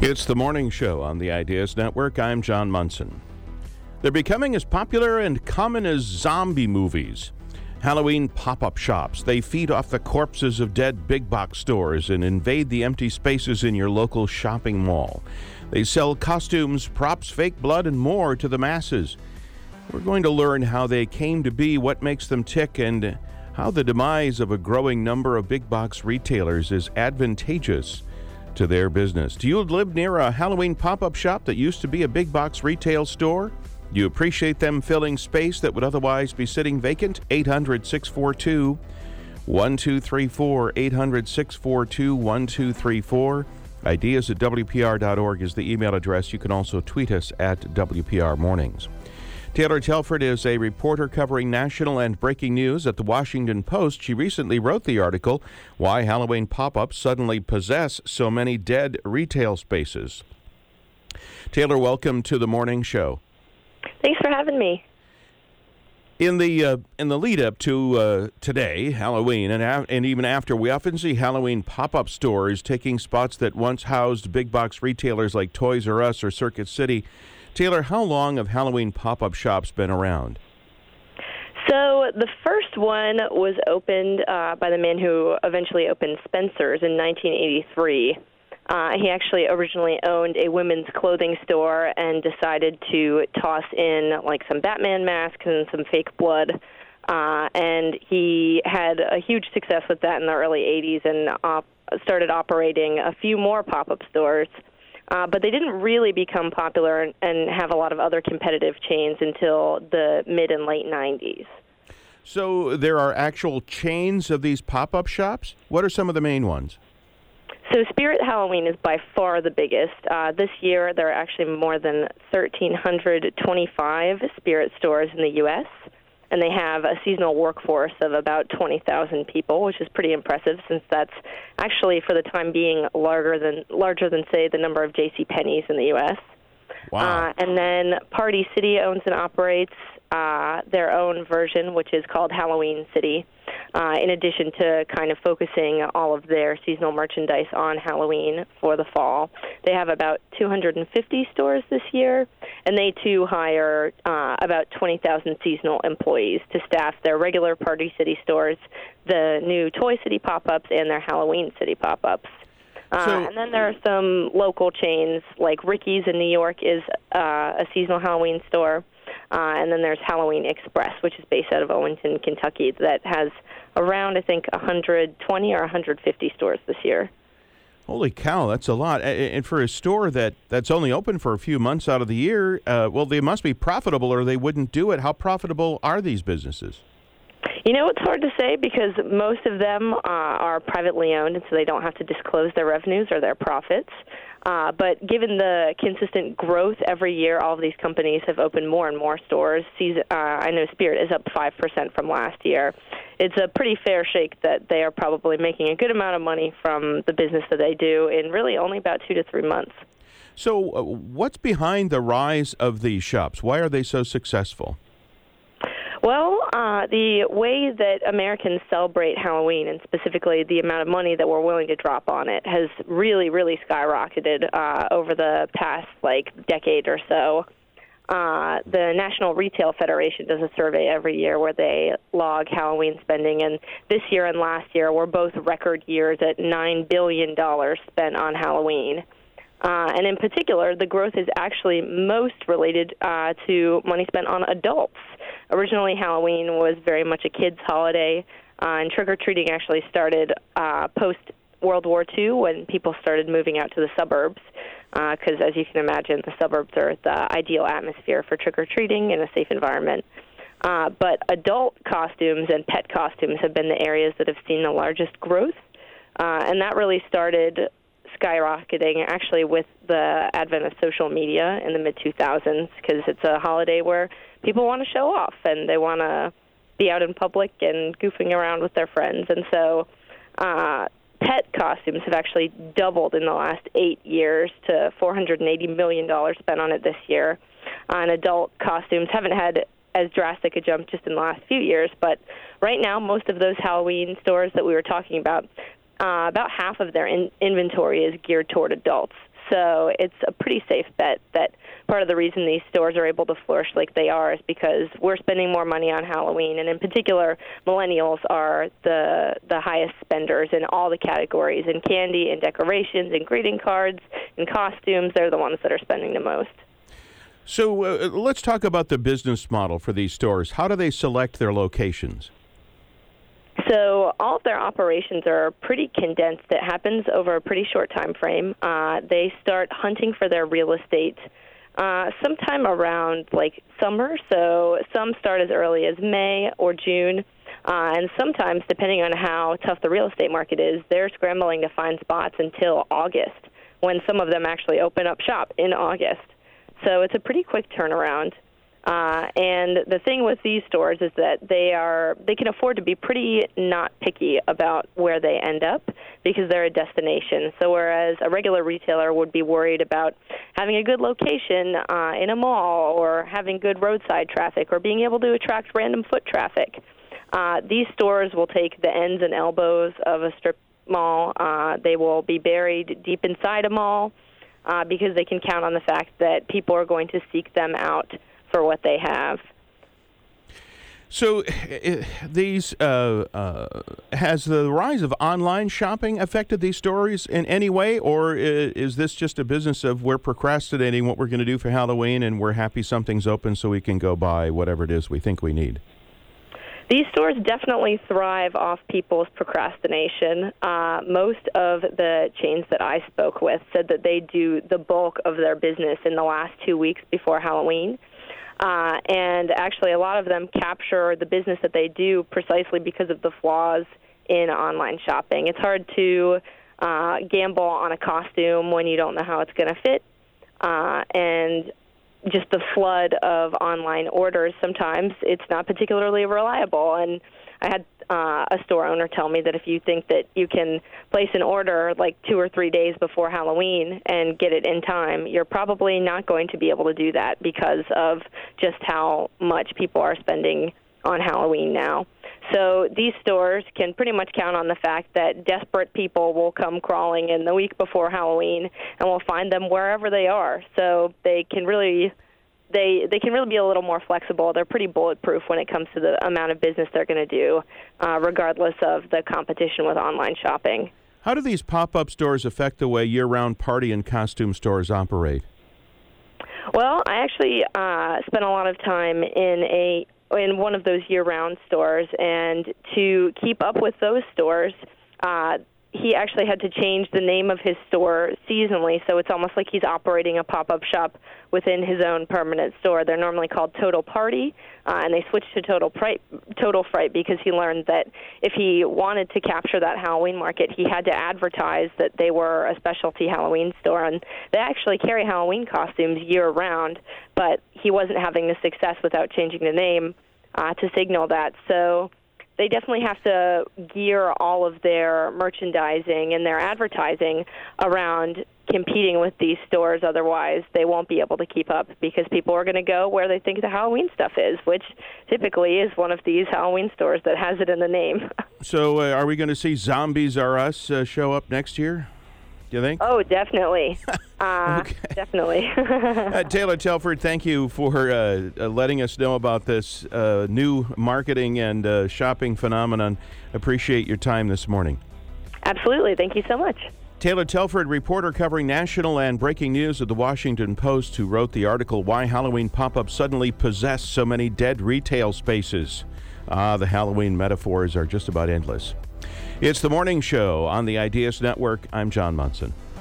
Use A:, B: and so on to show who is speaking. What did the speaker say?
A: It's the morning show on the Ideas Network. I'm John Munson. They're becoming as popular and common as zombie movies. Halloween pop-up shops. They feed off the corpses of dead big box stores and invade the empty spaces in your local shopping mall. They sell costumes, props, fake blood, and more to the masses. We're going to learn how they came to be, what makes them tick, and how the demise of a growing number of big box retailers is advantageous to their business. Do you live near a Halloween pop-up shop that used to be a big box retail store? Do you appreciate them filling space that would otherwise be sitting vacant? 800-642-1234, 800-642-1234. Ideas at WPR.org is the email address. You can also tweet us at WPR Mornings. Taylor Telford is a reporter covering national and breaking news at the Washington Post. She recently wrote the article, Why Halloween Pop-Ups Suddenly Possess So Many Dead Retail Spaces. Taylor, welcome to the morning show.
B: Thanks for having me.
A: In the lead up to today, Halloween, and even after, we often see Halloween pop-up stores taking spots that once housed big box retailers like Toys R Us or Circuit City. Taylor, how long have Halloween pop-up shops been around?
B: So the first one was opened by the man who eventually opened Spencer's in 1983. He actually originally owned a women's clothing store and decided to toss in like some Batman masks and some fake blood. And he had a huge success with that in the early 80s and started operating a few more pop-up stores. But they didn't really become popular and have a lot of other competitive chains until the mid and late 90s.
A: So there are actual chains of these pop-up shops? What are some of the main ones?
B: So Spirit Halloween is by far the biggest. This year, there are actually more than 1,325 Spirit stores in the U.S., and they have a seasonal workforce of about 20,000 people, which is pretty impressive since that's actually, for the time being, larger than say, the number of JCPenney's in the U.S.
A: Wow.
B: And then Party City owns and operates their own version, which is called Halloween City, in addition to kind of focusing all of their seasonal merchandise on Halloween for the fall. They have about 250 stores this year, and they, too, hire about 20,000 seasonal employees to staff their regular Party City stores, the new Toy City pop-ups, and their Halloween City pop-ups. And then there are some local chains, like Ricky's in New York is a seasonal Halloween store. And then there's Halloween Express, which is based out of Owington, Kentucky, that has around, I think, 120 or 150 stores this year.
A: Holy cow, that's a lot. And for a store that's only open for a few months out of the year, well, they must be profitable or they wouldn't do it. How profitable are these businesses?
B: You know, it's hard to say because most of them are privately owned, and so they don't have to disclose their revenues or their profits. But given the consistent growth every year, all of these companies have opened more and more stores. I know Spirit is up 5% from last year. It's a pretty fair shake that they are probably making a good amount of money from the business that they do in really only about 2 to 3 months.
A: So what's behind the rise of these shops? Why are they so successful?
B: Well, the way that Americans celebrate Halloween, and specifically the amount of money that we're willing to drop on it, has really, really skyrocketed over the past, decade or so. The National Retail Federation does a survey every year where they log Halloween spending, and this year and last year were both record years at $9 billion spent on Halloween. And in particular, the growth is actually most related to money spent on adults. Originally, Halloween was very much a kids' holiday, and trick-or-treating actually started post-World War II when people started moving out to the suburbs, because, as you can imagine, the suburbs are the ideal atmosphere for trick-or-treating in a safe environment. But adult costumes and pet costumes have been the areas that have seen the largest growth, and that really started skyrocketing actually with the advent of social media in the mid-2000s, because it's a holiday where people want to show off and they want to be out in public and goofing around with their friends. And so pet costumes have actually doubled in the last 8 years to $480 million spent on it this year. And adult costumes haven't had as drastic a jump just in the last few years, but right now most of those Halloween stores that we were talking about half of their inventory is geared toward adults. So it's a pretty safe bet that part of the reason these stores are able to flourish like they are is because we're spending more money on Halloween, and in particular, millennials are the highest spenders in all the categories, in candy, in decorations, in greeting cards, in costumes. They're the ones that are spending the most.
A: So let's talk about the business model for these stores. How do they select their locations?
B: So all of their operations are pretty condensed. It happens over a pretty short time frame. They start hunting for their real estate sometime around like summer. So some start as early as May or June. And sometimes, depending on how tough the real estate market is, they're scrambling to find spots until August, when some of them actually open up shop in August. So it's a pretty quick turnaround. And the thing with these stores is that they can afford to be pretty not picky about where they end up because they're a destination. So whereas a regular retailer would be worried about having a good location in a mall or having good roadside traffic or being able to attract random foot traffic, these stores will take the ends and elbows of a strip mall. They will be buried deep inside a mall because they can count on the fact that people are going to seek them out for what they have.
A: So these has the rise of online shopping affected these stores in any way, or is this just a business of we're procrastinating what we're going to do for Halloween and we're happy something's open so we can go buy whatever it is we think we need?
B: These stores definitely thrive off people's procrastination. Most of the chains that I spoke with said that they do the bulk of their business in the last 2 weeks before Halloween. And actually, a lot of them capture the business that they do precisely because of the flaws in online shopping. It's hard to gamble on a costume when you don't know how it's going to fit. And just the flood of online orders, sometimes it's not particularly reliable. And I had a store owner tell me that if you think that you can place an order like 2 or 3 days before Halloween and get it in time, you're probably not going to be able to do that because of just how much people are spending on Halloween now. So these stores can pretty much count on the fact that desperate people will come crawling in the week before Halloween and will find them wherever they are. So they can really be a little more flexible. They're pretty bulletproof when it comes to the amount of business they're going to do, regardless of the competition with online shopping.
A: How do these pop-up stores affect the way year-round party and costume stores operate?
B: Well, I actually spent a lot of time in one of those year-round stores, and to keep up with those stores, he actually had to change the name of his store seasonally, so it's almost like he's operating a pop-up shop within his own permanent store. They're normally called Total Party, and they switched to Total Fright because he learned that if he wanted to capture that Halloween market, he had to advertise that they were a specialty Halloween store, and they actually carry Halloween costumes year-round, but he wasn't having the success without changing the name to signal that. So they definitely have to gear all of their merchandising and their advertising around competing with these stores. Otherwise, they won't be able to keep up because people are going to go where they think the Halloween stuff is, which typically is one of these Halloween stores that has it in the name.
A: So are we going to see Zombies R Us show up next year? Do you think?
B: Oh, definitely.
A: Okay.
B: Definitely.
A: Taylor Telford, thank you for letting us know about this new marketing and shopping phenomenon. Appreciate your time this morning.
B: Absolutely. Thank you so much.
A: Taylor Telford, reporter covering national and breaking news at the Washington Post, who wrote the article, Why Halloween Pop-Ups Suddenly Possess So Many Dead Retail Spaces. The Halloween metaphors are just about endless. It's the morning show on the Ideas Network. I'm John Munson.